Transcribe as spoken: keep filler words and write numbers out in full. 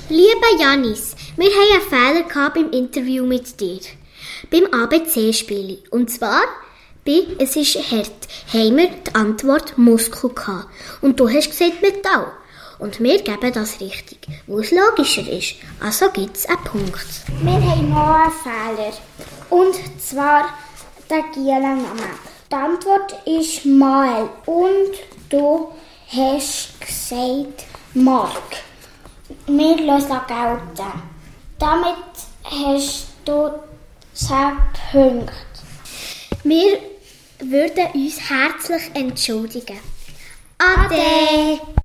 Lieber Janis, wir hatten einen Fehler beim Interview mit dir. Beim A B C-Spiel. Und zwar, bei «Es ist hart» haben wir die Antwort Muskel gehabt. Und du hast gesagt Metall. Und wir geben das richtig, wo es logischer ist. Also gibt es einen Punkt. Wir haben noch einen Fehler. Und zwar der Gielen-Name. Die Antwort ist Mal. Und du hast gesagt Mark. Wir lassen gelten. Damit hast du zehn Punkte. Wir würden uns herzlich entschuldigen. Ade!